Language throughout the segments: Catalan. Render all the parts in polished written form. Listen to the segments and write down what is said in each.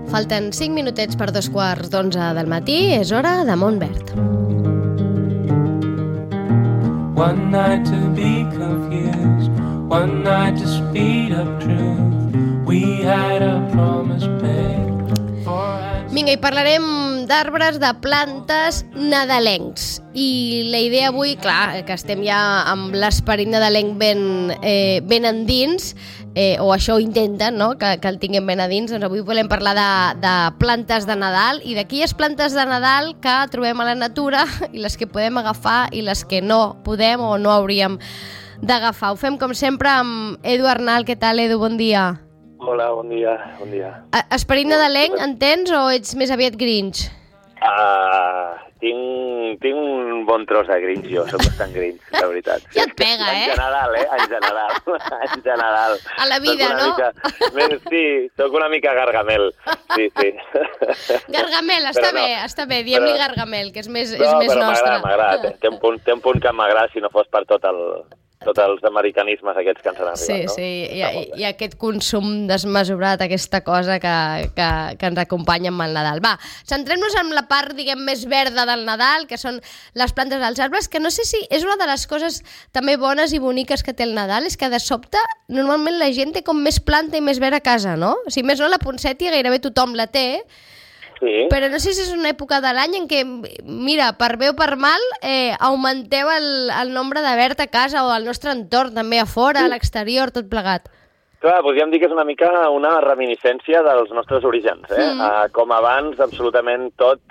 Falten 5 minutets per 2:15 del matí, és hora de Món Verd. One night to be confused, one night to speed up truth. We had a promise made. Vinga, i parlarem d'arbres, de plantes nadalencs. I la idea avui, clar, que estem ja amb l'esperit nadalenc ben endins, o això intenten, no?, que el tinguem ben a dins. Doncs avui volem parlar de plantes de Nadal i d'aquelles plantes de Nadal que trobem a la natura i les que podem agafar i les que no podem o no hauríem d'agafar. Ho fem com sempre amb Edu Arnal. Què tal, Edu? Bon dia. Hola, bon dia. Esperit nadalenc, entens, o ets més aviat Grinch? Tinc un bon tros de Grinch, jo. Soc bastant Grinch, la veritat. Ja et pega, Anys de Nadal, Anys de Nadal. A la vida, no? Sí, soc una mica Gargamel. Sí. Gargamel, està bé, diem-li Gargamel, que és més nostre. nostre. M'agrada. Té un punt que m'agrada si no fos per tots els americanismes aquests que ens han arribat, no? Sí, i aquest consum desmesurat, aquesta cosa que ens acompanya amb el Nadal. Va, centrem-nos en la part, diguem, més verda del Nadal, que són les plantes dels arbres, que no sé si és una de les coses també bones i boniques que té el Nadal, és que de sobte, normalment la gent té com més planta i més verd a casa, no? O sigui, més no, la poncètia gairebé tothom la té, sí. Però no sé si és una època de l'any en què, mira, per bé o per mal, augmenteu el nombre de verd a casa o al nostre entorn, també a fora, a l'exterior, tot plegat. Clar, podríem dir que és una mica una reminiscència dels nostres orígens, com abans, absolutament tot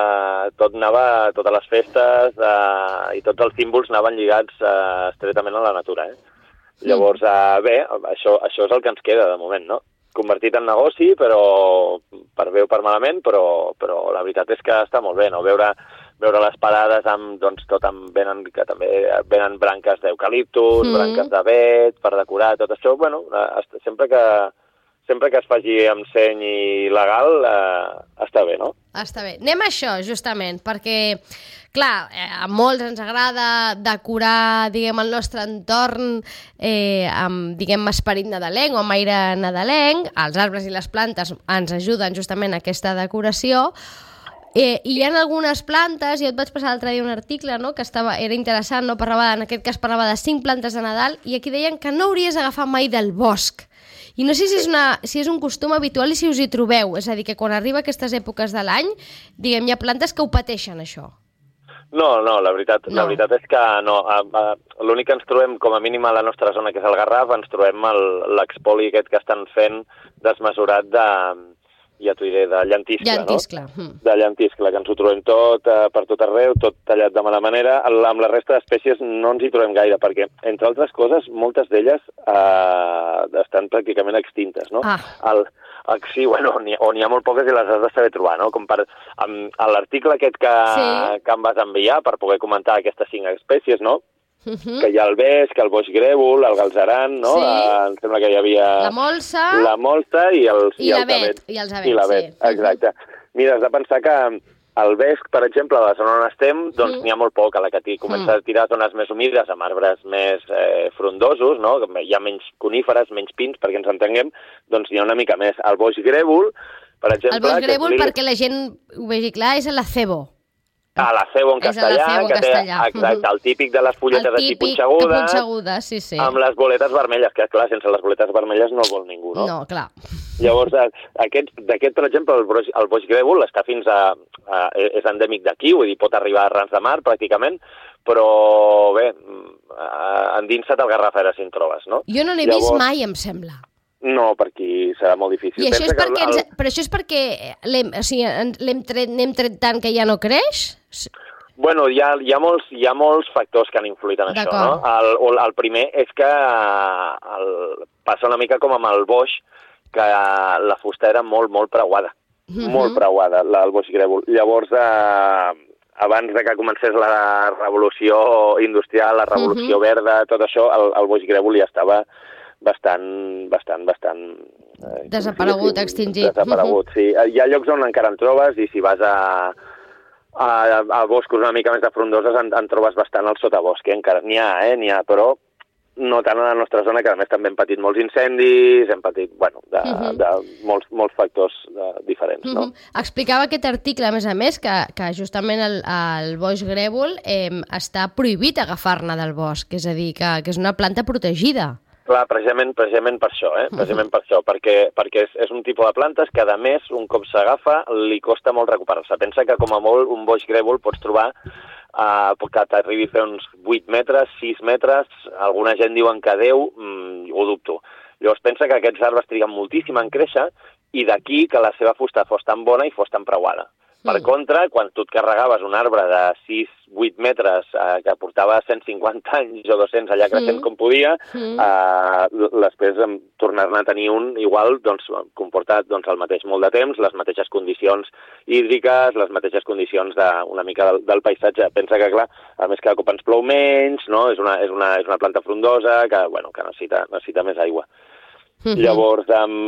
anava, totes les festes i tots els símbols anaven lligats estretament a la natura, Llavors, bé, això és el que ens queda de moment, no? Convertit en negoci, però per bé o per malament, però la veritat és que està molt bé, no? Veure les parades que també venen branques d'eucaliptus, branques d'avet, per decorar, tot això, bueno, sempre que es faci amb seny i legal, està bé, no? Està bé. Anem a això, justament, perquè, clar, a molts ens agrada decorar, diguem, el nostre entorn amb, diguem, esperit nadalenc o amb aire nadalenc. Els arbres i les plantes ens ajuden justament a aquesta decoració. I hi ha algunes plantes, jo et vaig passar l'altre dia un article, no?, que era interessant, no? En aquest cas parlava de 5 plantes de Nadal, i aquí deien que no hauries d'agafar mai del bosc. I no sé si és un costum habitual i si us hi trobeu, és a dir, que quan arriba aquestes èpoques de l'any, diguem, hi ha plantes que ho pateixen, això. No, la veritat és que no. L'únic que ens trobem, com a mínim a la nostra zona, que és el Garraf, ens trobem l'expoli aquest que estan fent desmesurat ja t'ho diré, de llentiscle, no? De llentiscle, que ens ho trobem tot, per tot arreu, tot tallat de mala manera. Amb la resta d'espècies no ens hi trobem gaire, perquè, entre altres coses, moltes d'elles estan pràcticament extintes, no? Sí, bueno, on hi ha molt poques i les has de saber trobar, no? Com a l'article aquest que em vas enviar per poder comentar aquestes 5 espècies, no? Que hi ha el vesc, el boix grèvol, el galzeran, no? Sí. Em sembla que hi havia... La molsa i l'avet. I l'avet, exacte. Mira, has de pensar que el vesc, per exemple, a la zona on estem, doncs n'hi ha molt poc. A la que comença a tirar zones més humides, amb arbres més frondosos, no? Hi ha menys coníferes, menys pins, perquè ens entenguem, doncs n'hi ha una mica més. El boix grèvol, per exemple... El boix grèvol, perquè la gent ho vegi clar, és l'acebo. L'acebo en castellà, que té exacte, el típic de les fulletes així punxegudes, sí. Amb les boletes vermelles, que clar, sense les boletes vermelles no el vol ningú, no? No, clar. Llavors, d'aquest, per exemple, el boix grèvol està fins és endèmic d'aquí, vull dir, pot arribar a Rans de Mar, pràcticament, però bé, endinsa't al Garrafera si en trobes, no? Jo no l'he vist mai, em sembla. No, per aquí serà molt difícil. I això és perquè però això és perquè n'hem tret tant que ja no creix? Bueno, hi ha molts factors que han influït en això, no? El primer és que passa una mica com amb el boix, que la fusta era molt, molt preuada. Molt preuada, el boix grèvol. Llavors, abans de que comencés la revolució industrial, la revolució verda, tot això, el boix grèvol ja estava bastant desaparegut, extingit. Desaparegut, sí. Hi ha llocs on encara en trobes i si vas a boscos una mica més de frondoses en trobes bastant al sotabosc, encara n'hi ha, però no tant a la nostra zona, que a més també hem patit molts incendis, hem patit, bueno, de molts factors diferents, no? Explicava aquest article, a més, que justament el boix grèvol està prohibit agafar-ne del bosc, és a dir, que és una planta protegida. Clar, precisament per això, precisament per això, perquè és un tipus de plantes que, a més, un cop s'agafa, li costa molt recuperar-se. Pensa que, com a molt, un boix grèvol pots trobar que t'arribi a fer uns 8 metres, 6 metres, alguna gent diuen que 10, ho dubto. Llavors pensa que aquests arbres triguen moltíssim en créixer i d'aquí que la seva fusta fos tan bona i fos tan preuada. Per contra, quan tu et carregaves un arbre de 6-8 metres que portava 150 anys o 200 allà creixent com podia, després tornar-ne a tenir un igual comporta el mateix molt de temps, les mateixes condicions hídriques, les mateixes condicions una mica del paisatge. Pensa que, clar, a més cada cop ens plou menys, no? És una planta frondosa que necessita més aigua. Llavors,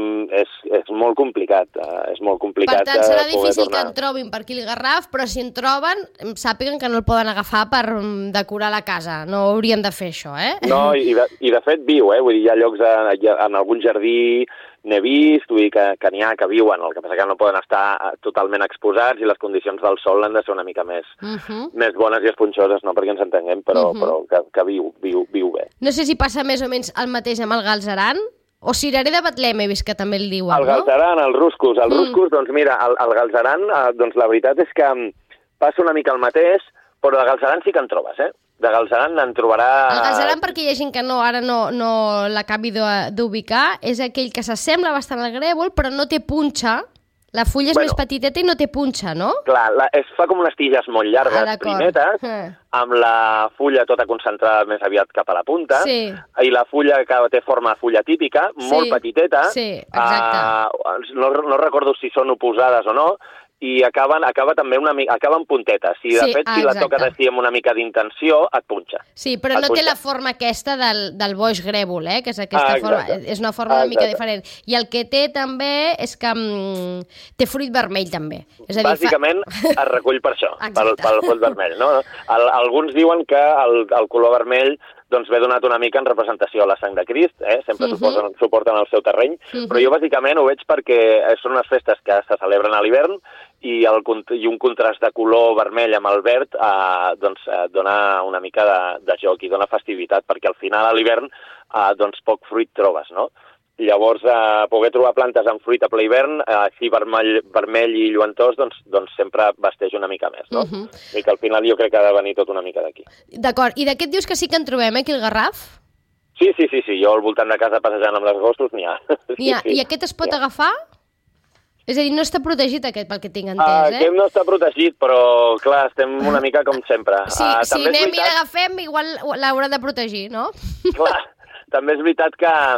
és molt complicat. Per tant, serà difícil que en trobin per aquí el Garraf, però si en troben, sàpiguen que no el poden agafar per decorar la casa. No haurien de fer això, No, i de fet viu, Vull dir, hi ha llocs en algun jardí n'he vist, vull dir que n'hi ha que viuen, el que passa que no poden estar totalment exposats i les condicions del sol han de ser una mica més bones i esponjoses, no perquè ens entenguem, però que viu bé. No sé si passa més o menys el mateix amb el galzeran, o cirerer de Betlem, he vist que també el diuen, el galzeran, els ruscos. Els ruscos, doncs mira, el galzeran, doncs la veritat és que passa una mica el mateix, però de galzeran sí que en trobes, De galzeran en trobarà... El galzeran, perquè hi ha gent que ara no l'acabi d'ubicar, és aquell que s'assembla bastant al grèvol, però no té punxa. La fulla és més petiteta i no té punxa, no? Clar, fa com unes tiges molt llargues, primetes, amb la fulla tota concentrada més aviat cap a la punta, i la fulla que té forma de fulla típica, molt petiteta, no recordo si són oposades o no, i acaba també acaba en puntetes. I, de fet, si la toques així amb una mica d'intenció, et punxa. Sí, però no té la forma aquesta del boix grèvol, que és aquesta forma. És una forma una mica diferent. I el que té també és que té fruit vermell, també. És a dir, bàsicament, es recull per això, pel fruit vermell, no? Alguns diuen que el color vermell ve donat una mica en representació a la sang de Crist, sempre suporten el seu terreny, però jo bàsicament ho veig perquè són unes festes que se celebren a l'hivern i un contrast de color vermell amb el verd dona una mica de joc i dona festivitat, perquè al final a l'hivern poc fruit trobes, no? Llavors, poder trobar plantes amb fruit a ple hivern, així vermell i lluentós, doncs sempre vesteix una mica més, no? I que al final jo crec que ha de venir tot una mica d'aquí. D'acord, i d'aquest dius que sí que en trobem, aquí el Garraf? Sí, jo al voltant de casa passejant amb les gossos n'hi ha. I aquest es pot agafar? És a dir, no està protegit aquest, pel que tinc entès, Aquest no està protegit, però, clar, estem una mica com sempre. Sí, si anem i l'agafem, igual l'haurà de protegir, no? Clar, també és veritat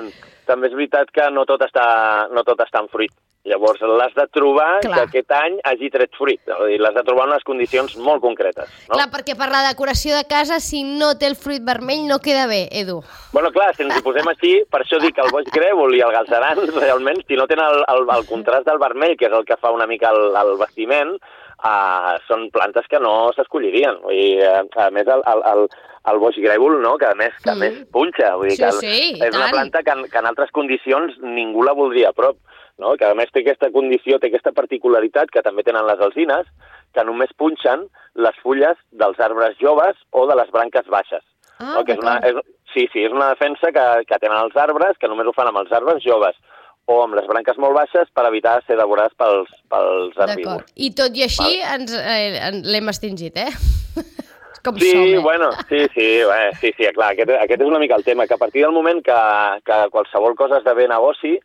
que no tot està en fruit. Llavors, l'has de trobar que aquest any hagi tret fruit. L'has de trobar en unes condicions molt concretes. No? Clar, perquè per la decoració de casa, si no té el fruit vermell, no queda bé, Edu. Bueno, clar, si ens hi posem així, per això dic que el boix grèvol i el galzeran, realment, si no tenen el contrast del vermell, que és el que fa una mica el vestiment, són plantes que no s'escollirien. A més, el boix grèvol, no?, que a més punxa. Vull dir que és una planta que en altres condicions ningú la voldria a prop. No? Que a més té aquesta condició, té aquesta particularitat que també tenen les alzines, que només punxen les fulles dels arbres joves o de les branques baixes. No? Que és una defensa que tenen els arbres, que només ho fan amb els arbres joves o amb les branques molt baixes per evitar ser devorats pels herbívors. I tot i així l'hem extingit, Com sí, som, bueno, sí, clar, aquest és una mica el tema, que a partir del moment que qualsevol cosa esdevé negoci,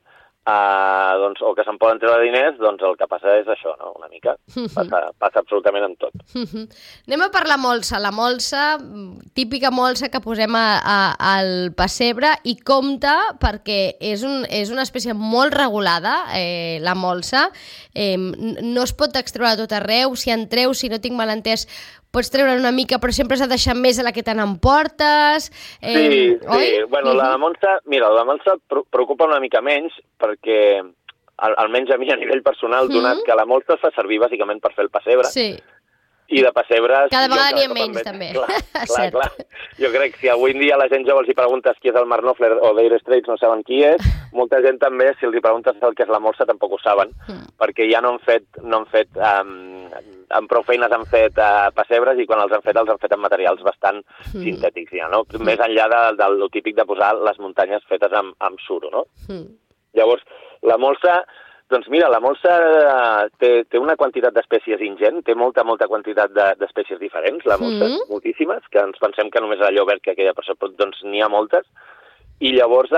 o que se'n poden treure diners, doncs el que passa és això, no? Una mica. Passa absolutament amb tot. Anem a per la molsa, típica molsa que posem al pessebre, i compte perquè és una espècie molt regulada, la molsa. No es pot extreure a tot arreu, si en treus, si no tinc mal entès, pots treure una mica, però sempre has de deixar més de la que te n'emportes. Sí. Bueno, la de molsa preocupa una mica menys, perquè, almenys a mi a nivell personal, donat que la molsa es fa servir bàsicament per fer el pessebre. Sí. I de pessebres... Cada vegada n'hi ha menys, també. Clar. Jo crec que si avui en dia a la gent jove els hi preguntes qui és el Mark Knopfler o Dire Straits no saben qui és, molta gent també, si els hi preguntes el que és la molsa, tampoc ho saben, perquè ja no han fet amb prou feines han fet pessebres i quan els han fet amb materials bastant sintètics, ja, no? Més enllà del típic de posar les muntanyes fetes amb suro, no? Llavors, la molsa... Doncs mira, la molsa té una quantitat d'espècies ingent, té molta quantitat d'espècies diferents, la molsa, moltíssimes, que ens pensem que només a allò verd que queda, però doncs n'hi ha moltes, i llavors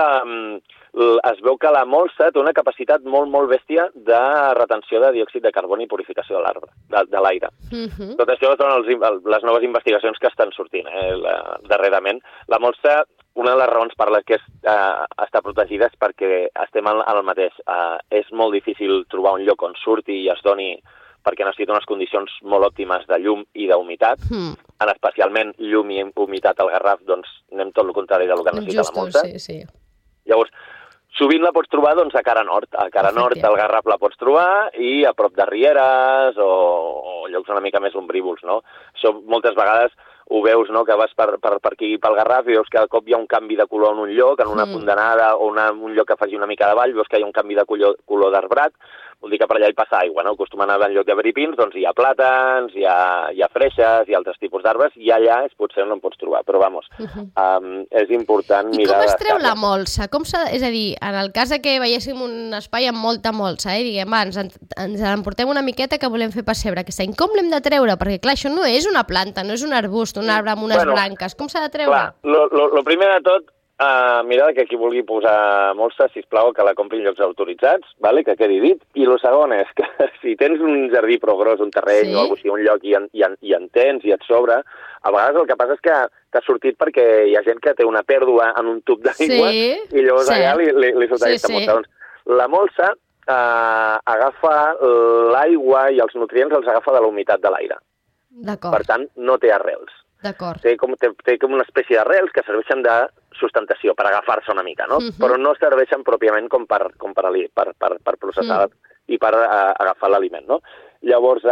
es veu que la molsa té una capacitat molt bèstia de retenció de diòxid de carboni i purificació de l'arbre, de l'aire. Tot això són les noves investigacions que estan sortint darrerament. La molsa, una de les raons per les que està protegida és perquè estem en el mateix. És molt difícil trobar un lloc on surti i es doni perquè necessita unes condicions molt òptimes de llum i d'humitat. En especialment llum i humitat al Garraf, doncs anem tot el contrari del que necessita la molsa. Sí. Llavors, sovint la pots trobar doncs, a cara nord. A cara nord al Garraf la pots trobar i a prop de rieres o llocs una mica més ombrívols, no? Això moltes vegades ho veus, no?, que vas per aquí pel Garraf i veus que de cop hi ha un canvi de color en un lloc, en una fontanada o un lloc que faci una mica de vall, veus que hi ha un canvi de color d'arbrat, vol dir que per allà hi passa aigua, no? Acostumen a anar en lloc de veripins, doncs hi ha plàtans, hi ha freixes, hi ha altres tipus d'arbres, i allà potser no en pots trobar, però vamos, és important mirar... I com es treu la molsa? És a dir, en el cas que veiéssim un espai amb molta molsa, diguem, ens emportem una miqueta que volem fer pessebre aquest any, com l'hem de treure? Perquè clar, això no és una planta, no és un arbust, un arbre amb unes branques, com s'ha de treure? Clar, lo primer de tot, mira que qui vulgui posar molsa, sisplau, que la compri en llocs autoritzats, vale? Que quedi dit. I el segon és que si tens un jardí prou gros, un terreny o alguna cosa, un lloc i en tens i et sobra, a vegades el que passa és que t'ha sortit perquè hi ha gent que té una pèrdua en un tub d'aigua i llavors allà li surt aquesta molsa. Doncs la molsa agafa l'aigua i els nutrients els agafa de la humitat de l'aire. Per tant, no té arrels. Té com una espècie d'arrels que serveixen de sustentació, per agafar-se una mica, no? Però no serveixen pròpiament com per processar i per agafar l'aliment, no? Llavors,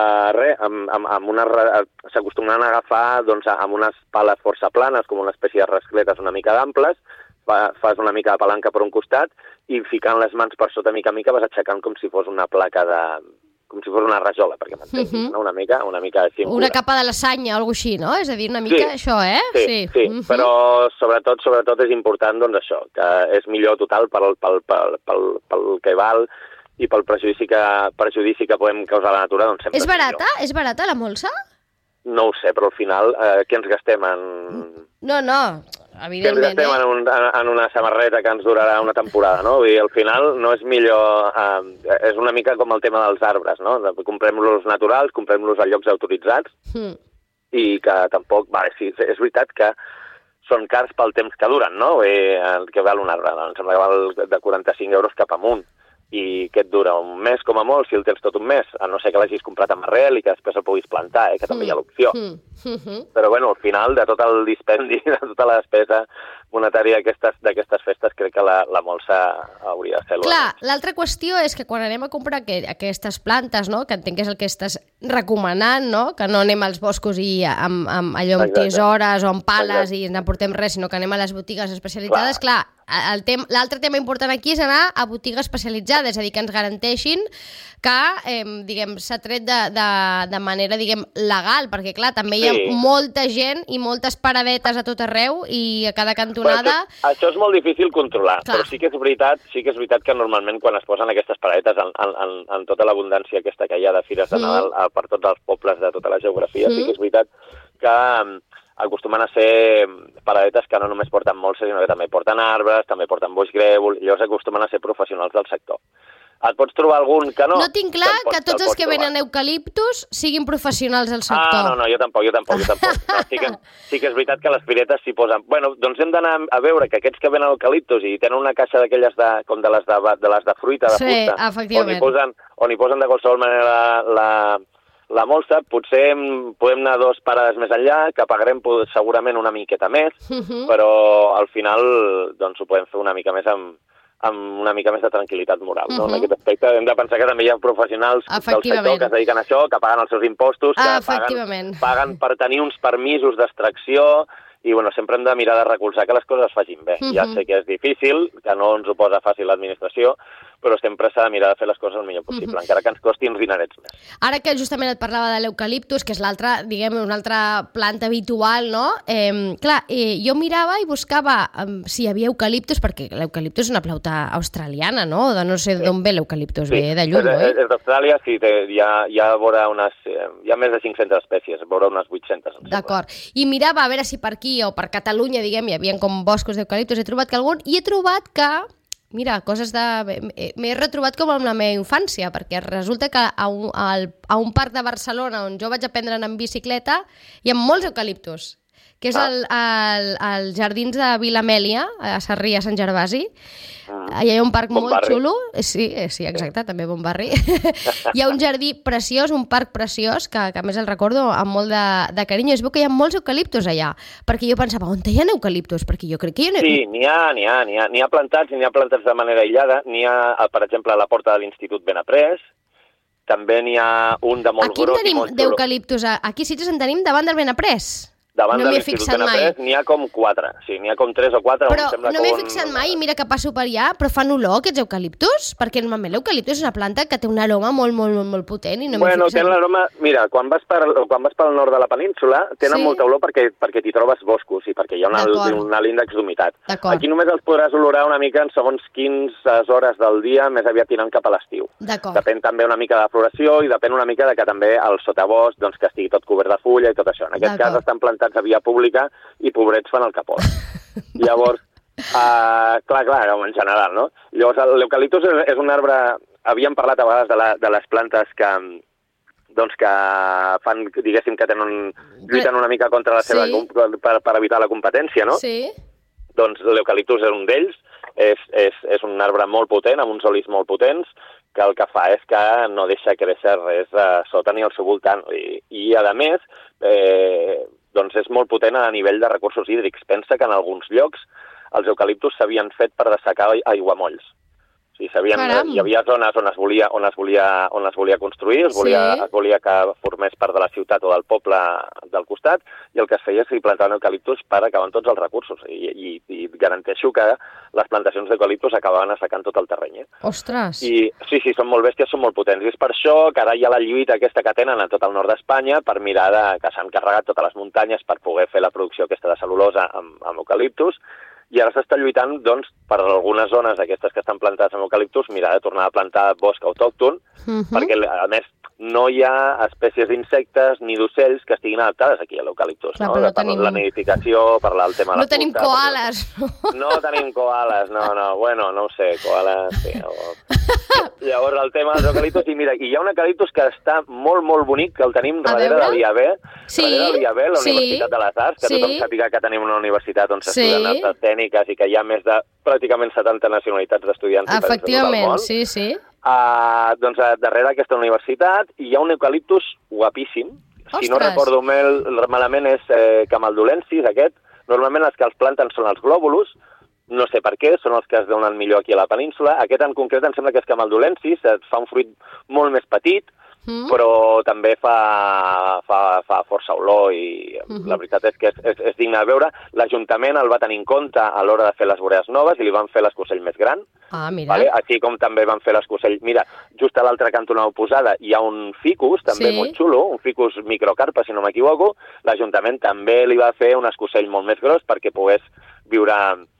s'acostumen a agafar amb unes pales força planes, com una espècie de rascletes una mica d'amples, fas una mica de palanca per un costat i ficant les mans per sota mica a mica vas aixecant com si fos una placa com si fos una rajola, perquè m'entenguis, no? Una mica així. Una capa de lasanya o alguna cosa així, no? És a dir, una mica això, Sí, però sobretot és important, doncs això, que és millor total pel que val i pel perjudici que podem causar a la natura, doncs sempre és barata? És barata la molsa? No ho sé, però al final, què ens gastem en... No, evidentment. Que ens gastem en una samarreta que ens durarà una temporada, no? Vull dir, al final no és millor... és una mica com el tema dels arbres, no? Comprem-los naturals, comprem-los a llocs autoritzats i que tampoc... Vale, sí, és veritat que són cars pel temps que duren, no? El que val un arbre, em sembla que val de 45 euros cap amunt i que et dura un mes com a molt, si el tens tot un mes, a no ser que l'hagis comprat amb arrel i que després el puguis plantar, que també hi ha l'opció. Però bueno, al final de tot el dispendi, de tota la despesa monetària d'aquestes festes, crec que la molsa hauria de ser... Clar, l'altra qüestió és que quan anem a comprar aquestes plantes, no?, que entenc que és el que estàs recomanant, no?, que no anem als boscos i allò amb tisores o amb pales i no portem res, sinó que anem a les botigues especialitzades, clar, l'altre tema important aquí és anar a botigues especialitzades, és a dir, que ens garanteixin que, diguem, s'ha tret de manera, diguem, legal, perquè, clar, també hi ha molta gent i moltes paradetes a tot arreu i a cada cantonada... Això és molt difícil controlar, però sí que és veritat que normalment quan es posen aquestes paradetes en tota l'abundància aquesta que hi ha de fires de Nadal per tots els pobles de tota la geografia, sí que és veritat que acostumen a ser paradetes que no només porten molsa, sinó que també porten arbres, també porten boix grèvol, i llavors acostumen a ser professionals del sector. Et pots trobar algun que no? No tinc clar que tots els que venen eucaliptus siguin professionals del sector. No, jo tampoc. No, sí que és veritat que les firetes s'hi posen... Bueno, doncs hem d'anar a veure que aquests que venen eucaliptus i tenen una caixa d'aquelles com de les de fruita, de fusta, efectivament, on hi posen de qualsevol manera la molsa, potser podem anar 2 parades més enllà, que pagarem segurament una miqueta més, però al final doncs ho podem fer una mica més amb amb una mica més de tranquil·litat moral. No? En aquest aspecte hem de pensar que també hi ha professionals del sector que es dediquen a això, que paguen els seus impostos, que paguen per tenir uns permisos d'extracció, i bueno, sempre hem de mirar de recolzar que les coses es facin bé. Ja sé que és difícil, que no ens ho posa fàcil l'administració, però sempre s'ha de mirar de fer les coses el millor possible, encara que ens costi uns dinerets més. Ara que justament et parlava de l'eucaliptus, que és l'altra, diguem, una altra planta habitual, no? Jo mirava i buscava si hi havia eucaliptus, perquè l'eucaliptus és una planta australiana, no? No sé d'on ve l'eucaliptus, ve de lluny, oi? És d'Austràlia, sí, hi ha més de 500 espècies, vora unes 800. D'acord. I mirava a veure si per aquí o per Catalunya, diguem, hi havia com boscos d'eucaliptus, he trobat que algun, i he trobat que mira, m'he retrobat com en la meva infància, perquè resulta que a un parc de Barcelona on jo vaig aprendre a anar en bicicleta hi ha molts eucaliptus, que és als jardins de Vilamèlia, a Sarrià, Sant Gervasi. Hi ha un parc molt xulo. Sí, exacte, també bon barri. Hi ha un jardí preciós, un parc preciós, que a més el recordo amb molt de carinyo. Es veu que hi ha molts eucaliptus allà, perquè jo pensava, on hi ha eucaliptus? Perquè jo crec que hi ha... Sí, n'hi ha plantats, i n'hi ha plantats de manera aïllada. N'hi ha, per exemple, a la porta de l'Institut Benaprés. També n'hi ha un de molt gros i molt xulo. Aquí en tenim d'eucaliptus. Aquí sí que en tenim davant del Benaprés. Davant de l'Institut Benaprés n'hi ha com 4. Sí, n'hi ha com 3 o 4. Però no m'he fixat mai, mira que passo per allà, però fan olor aquests eucaliptus? Perquè normalment l'eucaliptus és una planta que té un aroma molt, molt, molt, molt potent i no m'he fixat. Té l'aroma... Mira, quan vas pel nord de la península tenen molta olor perquè t'hi trobes boscos i perquè hi ha un alt índex d'humitat. Aquí només els podràs olorar una mica en segons 15 hores del dia, més aviat tirant cap a l'estiu. Depèn també una mica de la floració i depèn una mica de que també el sotabosc que estigui tot cobert de fulla i tot això. En aquest cas estan plantats a via pública i pobrets fan el capot. Llavors, clar, en general, no? Llavors, l'eucaliptus és un arbre... Havíem parlat a vegades de les plantes que fan, diguéssim, que lluiten una mica contra la seva... per evitar la competència, no? Sí. Doncs l'eucaliptus és un d'ells, és un arbre molt potent, amb uns olis molt potents, que el que fa és que no deixa créixer res sota ni al seu voltant. I a més, doncs és molt potent a nivell de recursos hídrics. Pensa que en alguns llocs els eucaliptus s'havien fet per dessecar aiguamolls. O sigui, hi havia zones on es volia construir, es volia que formés part de la ciutat o del poble del costat, i el que es feia és que hi plantaven eucaliptus per acabar amb tots els recursos. I garanteixo que les plantacions d'eucaliptus acabaven assecant tot el terreny. Ostres! I sí, són molt bèsties, són molt potents. I és per això que ara hi ha la lluita aquesta que tenen a tot el nord d'Espanya per mirar que s'han carregat totes les muntanyes per poder fer la producció aquesta de cel·lulosa amb eucaliptus. I ara s'està lluitant, doncs, per algunes zones aquestes que estan plantades amb eucaliptus, mirar de tornar a plantar bosc autòcton, perquè, a més, no hi ha espècies d'insectes ni d'ocells que estiguin adaptades aquí a l'eucaliptus. No tenim... La nidificació, per el tema de la fusta... No tenim koalas. No tenim koalas, bueno, no ho sé, koalas... Sí, Llavors, el tema dels eucaliptus, i mira, hi ha un eucaliptus que està molt, molt bonic, que el tenim darrere de l'IAB, darrere de l'IAB, la Universitat de les Arts, que tothom sàpiga que tenim una universitat on s'estudien arts tècniques i que hi ha més de pràcticament 70 nacionalitats d'estudiants diferents de tot el món. Sí. Doncs darrere d'aquesta universitat hi ha un eucaliptus guapíssim. Si no recordo malament és camaldulensis, aquest. Normalment els que els planten són els glòbuls, no sé per què, són els que es donen millor aquí a la península. Aquest en concret em sembla que és camaldulensis, fa un fruit molt més petit, però també fa força olor i la veritat és que és digne de veure. L'Ajuntament el va tenir en compte a l'hora de fer les voreres noves i li van fer l'escocell més gran. Mira. Així com també van fer l'escocell... Mira, just a l'altra cantonada oposada hi ha un ficus, també molt xulo, un ficus microcarpa, si no m'equivoco. L'Ajuntament també li va fer un escocell molt més gros perquè pogués viure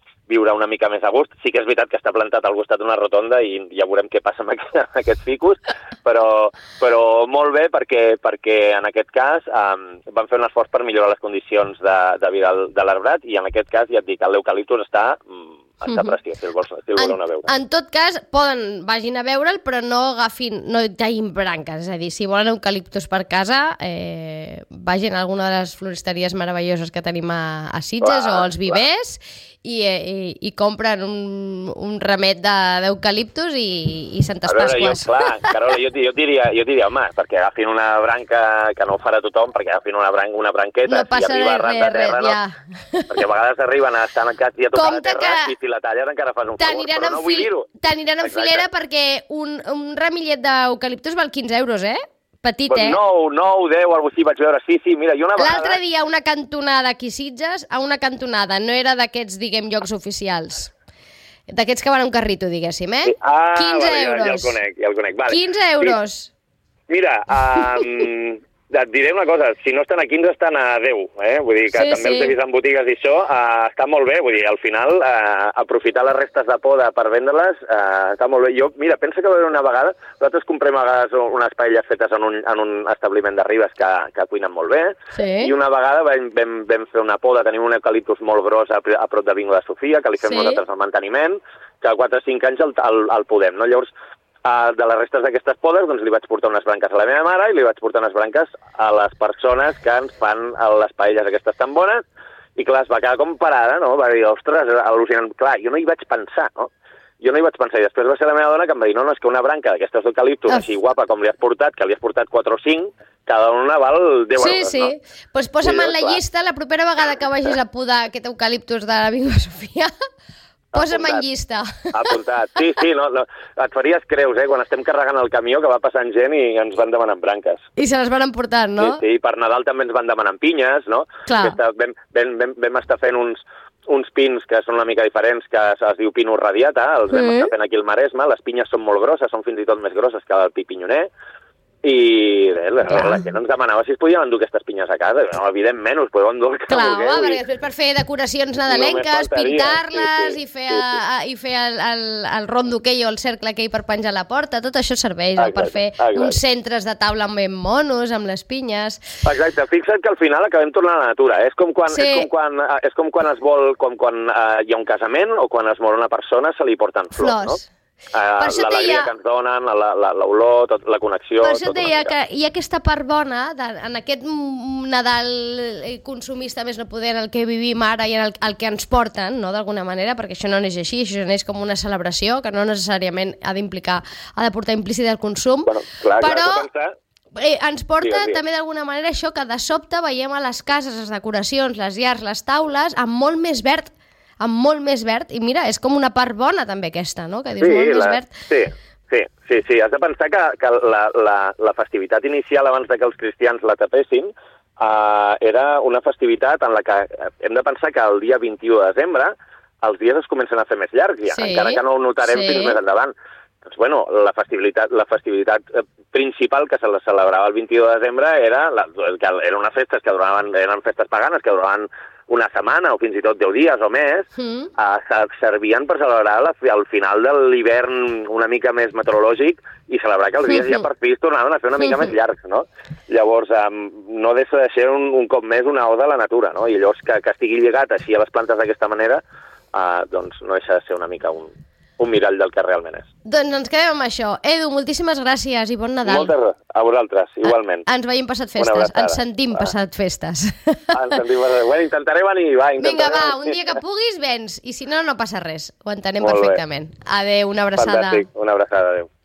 una mica més a gust. Sí que és veritat que està plantat al costat d'una rotonda i ja veurem què passa amb aquests ficus, però molt bé perquè en aquest cas van fer un esforç per millorar les condicions de vida de l'arbrat i en aquest cas ja et dic, l'eucaliptus està preciós, si el voleu anar a veure. En tot cas, vagin a veure'l, però no tallin branques, és a dir, si volen eucaliptus per casa, vagin a alguna de les floristeries meravelloses que tenim a Sitges o als vivers i compren un ramet d'eucaliptus i Santes A veure, Pasques. clar, Carola, jo diria, home, perquè agafin una branca, que no ho farà tothom, perquè agafin una branqueta, No passa si arriba arran de terra, ja. Perquè a vegades arriben a estar encats i a tocar la Compte terra, que i si la talles encara fas un favor, T'aniran però no vull dir-ho. en filera perquè un ramillet d'eucaliptus val 15 euros, Petit, 9, 10, alguna cosa així vaig veure. Sí, mira, jo una vegada... L'altre dia a una cantonada aquí a Sitges, a una cantonada, no era d'aquests, diguem, llocs oficials. D'aquests que van a un carrito, diguéssim, Sí. 15 vale, euros. Ja el conec. Vale. 15 euros. Sí. Mira, et diré una cosa, si no estan a 15 estan a 10, Vull dir que també els he vist en botigues i això, està molt bé, vull dir, al final, aprofitar les restes de poda per vendre-les, està molt bé. Jo, mira, pensa que una vegada, nosaltres comprem a vegades unes paelles fetes en un establiment de Ribes que cuinen molt bé, i una vegada vam fer una poda, tenim un eucaliptus molt gros a prop de Bingo de Sofia, que li fem nosaltres el manteniment, que a 4 o 5 anys el podem, no? Llavors, de les restes d'aquestes podes, doncs li vaig portar unes branques a la meva mare i li vaig portar unes branques a les persones que ens fan les paelles aquestes tan bones, i clar, es va quedar com parada, no? Va dir, ostres, al·lucinant. Clar, jo no hi vaig pensar, no? I després va ser la meva dona que em va dir, no, és que una branca d'aquestes d'eucaliptus així guapa com li has portat, que li has portat 4 o 5, cada una val 10 euros, no? Sí. Doncs posa'm en la llista la propera vegada que vagis a podar aquest eucaliptus de la Bingo Sofia. Posa'm en llista. Apuntat. Sí, no, et faries creus, quan estem carregant el camió, que va passant gent i ens van demanant branques. I se les van emportar, no? Sí, per Nadal també ens van demanant pinyes, no? Clar. Vam estar fent uns pins que són una mica diferents, que es diu pinus radiata, els vam estar fent aquí al Maresme, les pinyes són molt grosses, són fins i tot més grosses que el pi pinyoner, i la gent ens demanava si es podien endur aquestes pinyes a casa. No, evidentment, us podeu endur el que vulgueu. Clar, perquè després per fer decoracions nadalenques, pintar-les i fer el rondo aquell o el cercle aquell per penjar a la porta, tot això serveix per fer uns centres de taula ben monos, amb les pinyes. Exacte, fixa't que al final acabem tornant a la natura. És com quan hi ha un casament o quan es mor una persona se li porten flors, no? L'alegria que ens donen, l'olor, la connexió... Per això et deia que hi ha aquesta part bona en aquest Nadal consumista més no poder en el que vivim ara i en el que ens porten, no, d'alguna manera, perquè això no és així, això és com una celebració que no necessàriament ha de portar implícit el consum, però ens porta també d'alguna manera això que de sobte veiem a les cases, les decoracions, les llars, les taules, amb molt més verd, i mira, és com una part bona també aquesta, no? Que dius molt més verd. Sí, has de pensar que la festivitat inicial abans que els cristians la tapessin era una festivitat en la que hem de pensar que el dia 21 de desembre els dies es comencen a fer més llargs, encara que no ho notarem fins més endavant. Doncs, bueno, la festivitat principal que se la celebrava el 22 de desembre eren unes festes que eren festes paganes que duraven una setmana o fins i tot 10 dies o més, servien per celebrar el final de l'hivern una mica més meteorològic i celebrar que els dies ja per fi es tornaven a fer una mica més llargs, no? Llavors, no deixa de ser un cop més una oda a la natura, no? I llavors que estigui lligat així a les plantes d'aquesta manera, doncs no deixa de ser una mica un mirall del que realment és. Doncs ens quedem amb això. Edu, moltíssimes gràcies i bon Nadal. Moltes gràcies. A vosaltres, igualment. Ens veiem passat festes. Ens sentim passat festes. Bueno, intentaré venir, va. Vinga, va, un dia que puguis, vens. I si no, no passa res. Ho entenem perfectament. Adéu, una abraçada. Fantàstic, una abraçada, adéu.